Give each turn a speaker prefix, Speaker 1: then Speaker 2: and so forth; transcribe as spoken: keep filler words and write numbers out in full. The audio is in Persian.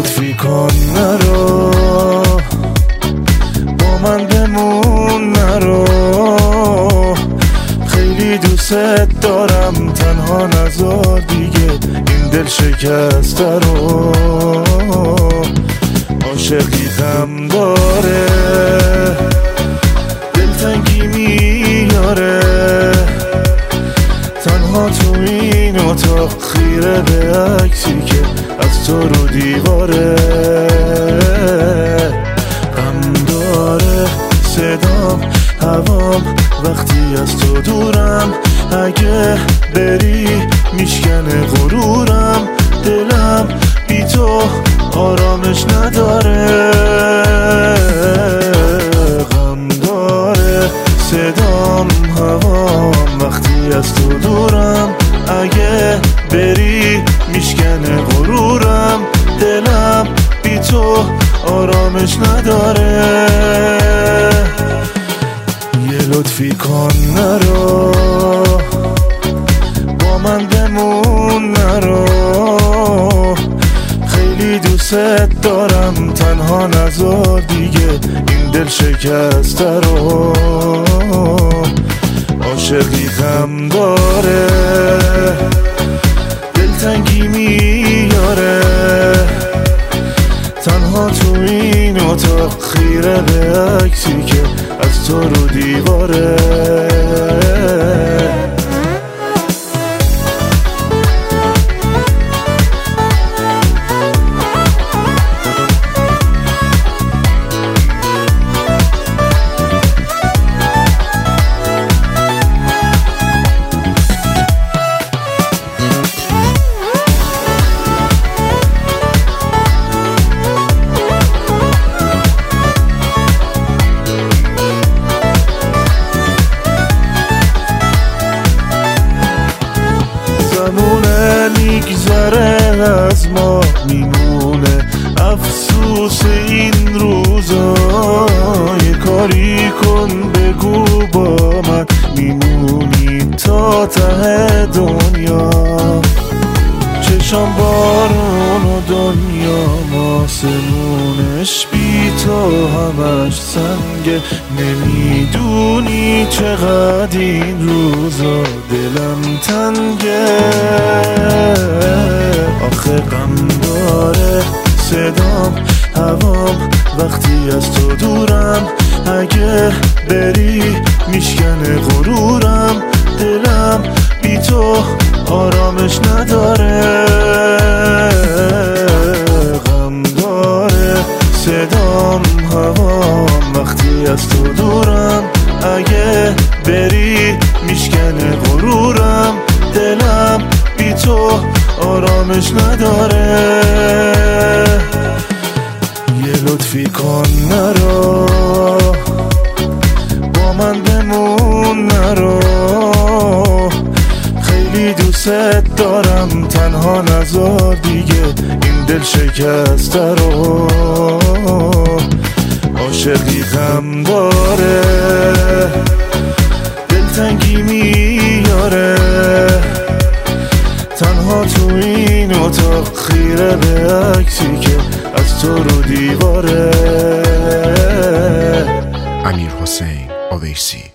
Speaker 1: لطفی کن نرو، با من بمون نرو، خیلی دوست دارم، تنها نذار دیگه این دل شکسته رو. عاشقی غم داره، دلتنگی میاره، تنها تو این اتاق خیره به عکسی که از تو رو دیواره. غم داره صدام هوام وقتی از تو دورم، اگه بری میشکنه غرورم، دلم بی تو آرامش نداره. غم داره صدام هوام وقتی از تو دورم، اگه بری میشکنه غرورم، دلم بی تو آرامش نداره. یه لطفی کن نرو، با من بمون نرو، خیلی دوست دارم، تنها نذار دیگه این دل شکسته رو. عاشقی غم داره، دلتنگی میاره، تنها تو این اتاق خیره به عکسی که از تو رو دیواره. زمونه میگذره از ما میمونه افسوس این روزا، یه کاری کن بگو با من میمونی تا ته دنیا. چشم بارون و دنیا ماسمونش بی تو همش سنگه، نمیدونی چقدر این روزا دلم تنگه. آخه غم داره صدام هوام وقتی از تو دورم، اگه بری میشکنه غرورم، دلم بی تو آرامش نداره. غم داره صدام هوام وقتی از تو دورم، اگه بری میشکنه غرورم، دلم بی تو آرامش نداره. یه لطفی کن نرو، با من بمون نرو، خیلی دوست دارم، تنها نذار دیگه این دل شکسته رو. عاشقی غم داره، دلتنگی میاره، تنها تو این اتاق خیره به عکسی که از تو رو دیواره.
Speaker 2: امیرحسین اویسی.